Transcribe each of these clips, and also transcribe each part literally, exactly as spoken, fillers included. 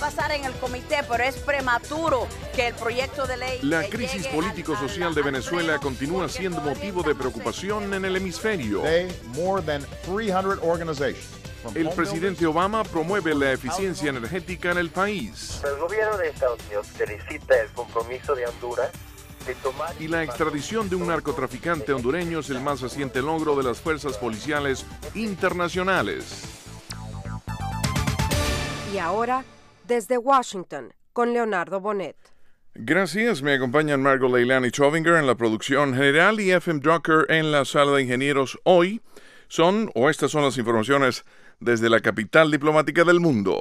pasar en el comité, pero es prematuro que el proyecto de ley... La crisis político-social de Venezuela continúa siendo motivo de preocupación en el hemisferio. El presidente Obama promueve la eficiencia energética en el país. El gobierno de Estados Unidos felicita el compromiso de Honduras de tomar... Y la extradición de un narcotraficante hondureño es el más reciente logro de las fuerzas policiales internacionales. Y ahora, desde Washington, con Leonardo Bonet. Gracias, me acompañan Margot Leilani Chovinger en la producción general y F M Drucker en la sala de ingenieros. Hoy son, o estas son las informaciones desde la capital diplomática del mundo.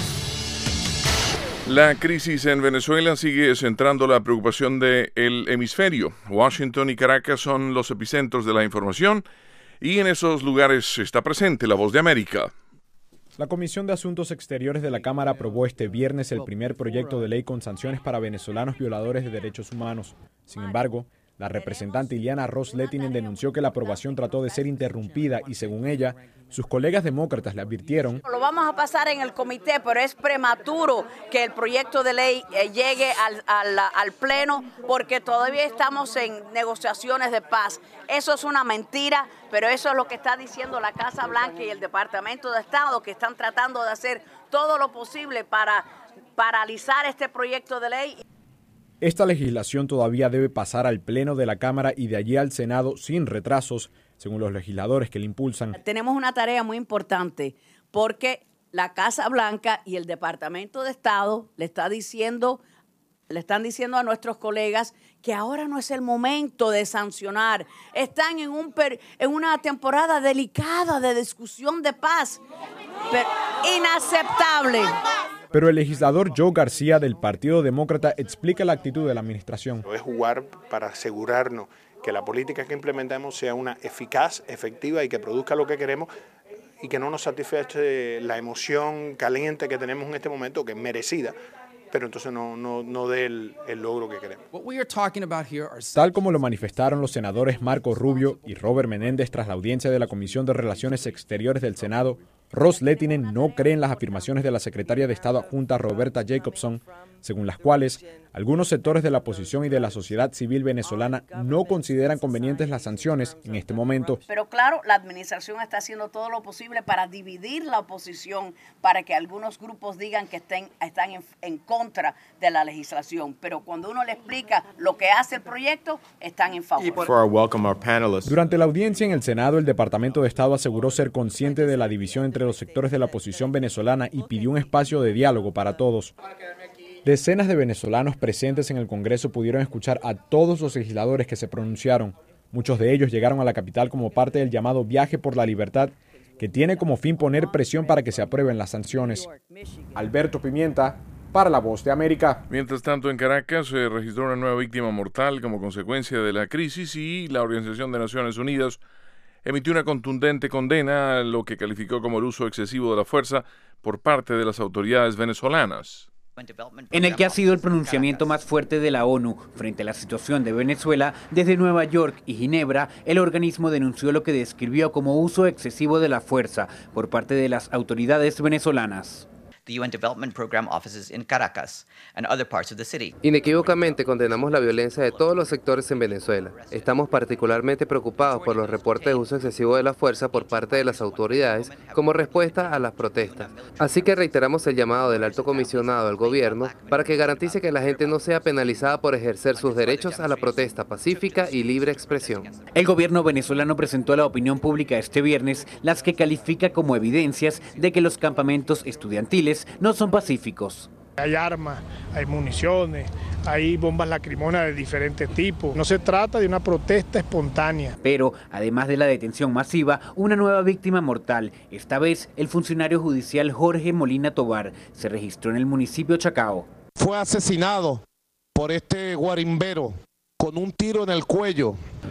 La crisis en Venezuela sigue centrando la preocupación del hemisferio. Washington y Caracas son los epicentros de la información y en esos lugares está presente La Voz de América. La Comisión de Asuntos Exteriores de la Cámara aprobó este viernes el primer proyecto de ley con sanciones para venezolanos violadores de derechos humanos. Sin embargo, la representante Ileana Ros-Lehtinen denunció que la aprobación trató de ser interrumpida y, según ella, sus colegas demócratas le advirtieron: Lo vamos a pasar en el comité, pero es prematuro que el proyecto de ley eh, llegue al, al, al Pleno porque todavía estamos en negociaciones de paz. Eso es una mentira, pero eso es lo que está diciendo la Casa Blanca y el Departamento de Estado, que están tratando de hacer todo lo posible para paralizar este proyecto de ley. Esta legislación todavía debe pasar al Pleno de la Cámara y de allí al Senado sin retrasos, según los legisladores que le impulsan. Tenemos una tarea muy importante porque la Casa Blanca y el Departamento de Estado le está diciendo, le están diciendo a nuestros colegas que ahora no es el momento de sancionar. Están en, un per, en una temporada delicada de discusión de paz. Pero inaceptable. Pero el legislador Joe García del Partido Demócrata explica la actitud de la administración. Es jugar para asegurarnos que la política que implementamos sea una eficaz, efectiva y que produzca lo que queremos y que no nos satisface la emoción caliente que tenemos en este momento, que es merecida, pero entonces no, no, no dé el, el logro que queremos. Tal como lo manifestaron los senadores Marco Rubio y Robert Menéndez tras la audiencia de la Comisión de Relaciones Exteriores del Senado, Ros-Lehtinen no cree en las afirmaciones de la secretaria de Estado adjunta Roberta Jacobson, según las cuales algunos sectores de la oposición y de la sociedad civil venezolana no consideran convenientes las sanciones en este momento. Pero claro, la administración está haciendo todo lo posible para dividir la oposición, para que algunos grupos digan que estén, están en, en contra de la legislación. Pero cuando uno le explica lo que hace el proyecto, están en favor. Durante la audiencia en el Senado, el Departamento de Estado aseguró ser consciente de la división entre los sectores de la oposición venezolana y pidió un espacio de diálogo para todos. Decenas de venezolanos presentes en el Congreso pudieron escuchar a todos los legisladores que se pronunciaron. Muchos de ellos llegaron a la capital como parte del llamado Viaje por la Libertad, que tiene como fin poner presión para que se aprueben las sanciones. Alberto Pimienta, para La Voz de América. Mientras tanto, en Caracas se registró una nueva víctima mortal como consecuencia de la crisis y la Organización de Naciones Unidas emitió una contundente condena a lo que calificó como el uso excesivo de la fuerza por parte de las autoridades venezolanas. En el que ha sido el pronunciamiento más fuerte de la ONU frente a la situación de Venezuela, desde Nueva York y Ginebra, el organismo denunció lo que describió como uso excesivo de la fuerza por parte de las autoridades venezolanas. The U N Development Program offices in Caracas and other parts of the city. Inequívocamente condenamos la violencia de todos los sectores en Venezuela. Estamos particularmente preocupados por los reportes de uso excesivo de la fuerza por parte de las autoridades como respuesta a las protestas. Así que reiteramos el llamado del alto comisionado al gobierno para que garantice que la gente no sea penalizada por ejercer sus derechos a la protesta pacífica y libre expresión. El gobierno venezolano presentó a la opinión pública este viernes las que califica como evidencias de que los campamentos estudiantiles no son pacíficos. Hay armas, hay municiones, hay bombas lacrimógenas de diferentes tipos. No se trata de una protesta espontánea. Pero, además de la detención masiva, una nueva víctima mortal, esta vez el funcionario judicial Jorge Molina Tobar, se registró en el municipio Chacao. Fue asesinado por este guarimbero con un tiro en el cuello.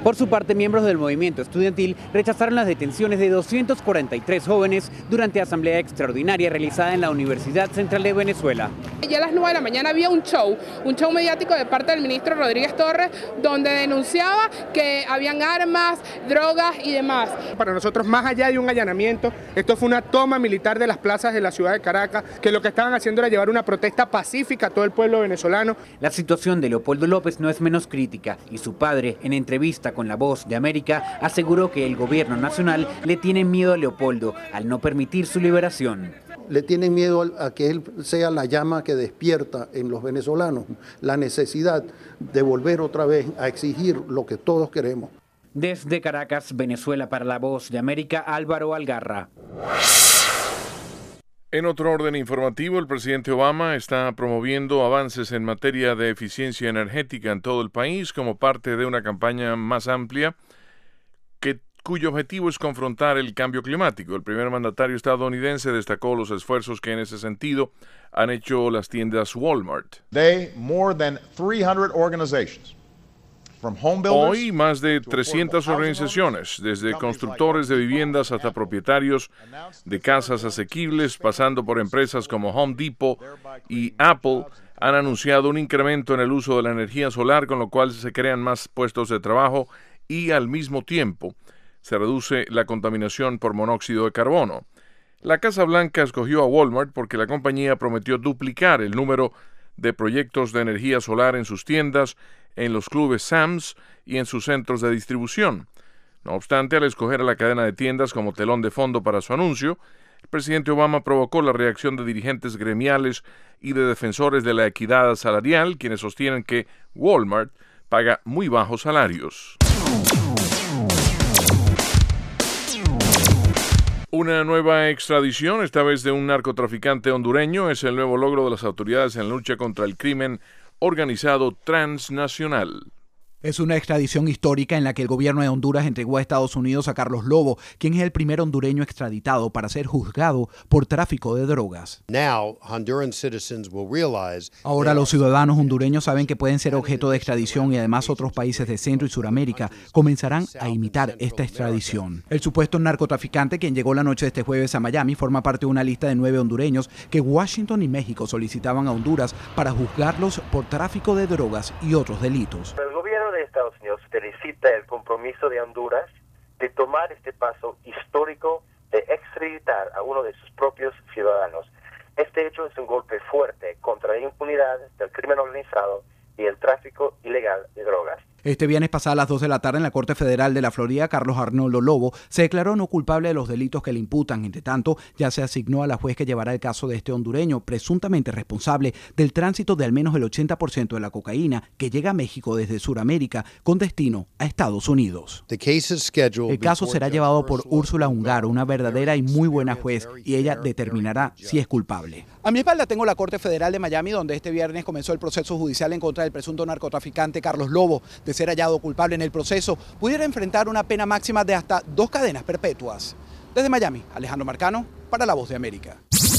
Por su parte, miembros del movimiento estudiantil rechazaron las detenciones de doscientos cuarenta y tres jóvenes durante asamblea extraordinaria realizada en la Universidad Central de Venezuela. Ya a las nueve de la mañana había un show, un show mediático de parte del ministro Rodríguez Torres, donde denunciaba que habían armas, drogas y demás. Para nosotros, más allá de un allanamiento, esto fue una toma militar de las plazas de la ciudad de Caracas, que lo que estaban haciendo era llevar una protesta pacífica a todo el pueblo venezolano. La situación de Leopoldo López no es menos crítica y su padre, en entrevista con La Voz de América, aseguró que el gobierno nacional le tiene miedo a Leopoldo al no permitir su liberación. Le tienen miedo a que él sea la llama que despierta en los venezolanos la necesidad de volver otra vez a exigir lo que todos queremos. Desde Caracas, Venezuela, para La Voz de América, Álvaro Algarra. En otro orden informativo, el presidente Obama está promoviendo avances en materia de eficiencia energética en todo el país como parte de una campaña más amplia que, cuyo objetivo es confrontar el cambio climático. El primer mandatario estadounidense destacó los esfuerzos que en ese sentido han hecho las tiendas Walmart. Today, more than three hundred organizations. Hoy, más de trescientas organizaciones, desde constructores de viviendas hasta propietarios de casas asequibles, pasando por empresas como Home Depot y Apple, han anunciado un incremento en el uso de la energía solar, con lo cual se crean más puestos de trabajo y, al mismo tiempo, se reduce la contaminación por monóxido de carbono. La Casa Blanca escogió a Walmart porque la compañía prometió duplicar el número de proyectos de energía solar en sus tiendas, en los clubes Sam's y en sus centros de distribución. No obstante, al escoger a la cadena de tiendas como telón de fondo para su anuncio, el presidente Obama provocó la reacción de dirigentes gremiales y de defensores de la equidad salarial, quienes sostienen que Walmart paga muy bajos salarios. Una nueva extradición, esta vez de un narcotraficante hondureño, es el nuevo logro de las autoridades en la lucha contra el crimen organizado transnacional. Es una extradición histórica en la que el gobierno de Honduras entregó a Estados Unidos a Carlos Lobo, quien es el primer hondureño extraditado para ser juzgado por tráfico de drogas. Ahora los ciudadanos hondureños saben que pueden ser objeto de extradición y además otros países de Centro y Suramérica comenzarán a imitar esta extradición. El supuesto narcotraficante, quien llegó la noche de este jueves a Miami, forma parte de una lista de nueve hondureños que Washington y México solicitaban a Honduras para juzgarlos por tráfico de drogas y otros delitos. El gobierno de Estados Unidos felicita el compromiso de Honduras de tomar este paso histórico de extraditar a uno de sus propios ciudadanos. Este hecho es un golpe fuerte contra la impunidad del crimen organizado y el tráfico ilegal de drogas. Este viernes pasado a las dos de la tarde en la Corte Federal de la Florida, Carlos Arnoldo Lobo se declaró no culpable de los delitos que le imputan. Entre tanto, ya se asignó a la juez que llevará el caso de este hondureño, presuntamente responsable del tránsito de al menos el ochenta por ciento de la cocaína que llega a México desde Sudamérica con destino a Estados Unidos. El caso será llevado por Úrsula Ungaro, una verdadera y muy buena juez, y ella determinará si es culpable. A mi espalda tengo la Corte Federal de Miami, donde este viernes comenzó el proceso judicial en contra del presunto narcotraficante Carlos Lobo. De ser hallado culpable en el proceso, pudiera enfrentar una pena máxima de hasta dos cadenas perpetuas. Desde Miami, Alejandro Marcano, para La Voz de América.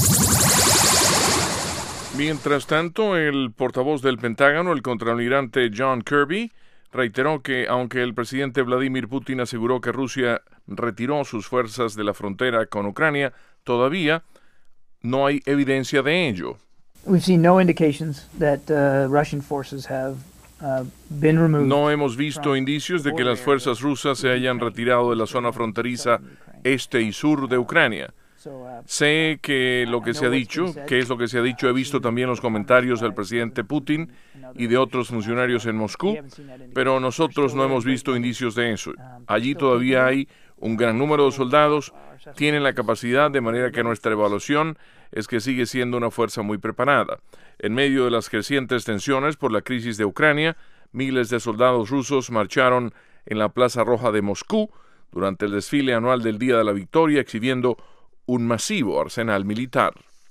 Mientras tanto, el portavoz del Pentágono, el contraalmirante John Kirby, reiteró que aunque el presidente Vladimir Putin aseguró que Rusia retiró sus fuerzas de la frontera con Ucrania, todavía no hay evidencia de ello. We've seen no indications that uh, Russian forces have uh, been removed. No hemos visto indicios de que las fuerzas rusas se hayan retirado de la zona fronteriza este y sur de Ucrania. Sé que lo que se ha dicho, que es lo que se ha dicho, he visto también los comentarios del presidente Putin y de otros funcionarios en Moscú, pero nosotros no hemos visto indicios de eso. Allí todavía hay un gran número de soldados, tienen la capacidad, de manera que nuestra evaluación es que sigue siendo una fuerza muy preparada. En medio de las crecientes tensiones por la crisis de Ucrania, miles de soldados rusos marcharon en la Plaza Roja de Moscú durante el desfile anual del Día de la Victoria, exhibiendo un masivo arsenal militar.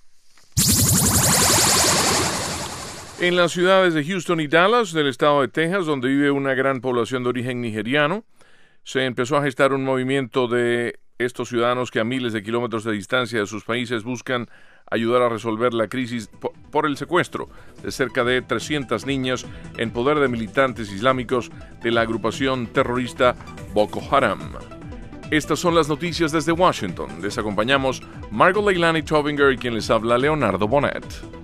En las ciudades de Houston y Dallas, del estado de Texas, donde vive una gran población de origen nigeriano, se empezó a gestar un movimiento de estos ciudadanos que a miles de kilómetros de distancia de sus países buscan ayudar a resolver la crisis por el secuestro de cerca de trescientas niñas en poder de militantes islámicos de la agrupación terrorista Boko Haram. Estas son las noticias desde Washington. Les acompañamos Margot Leilani Tobinger y quien les habla Leonardo Bonet.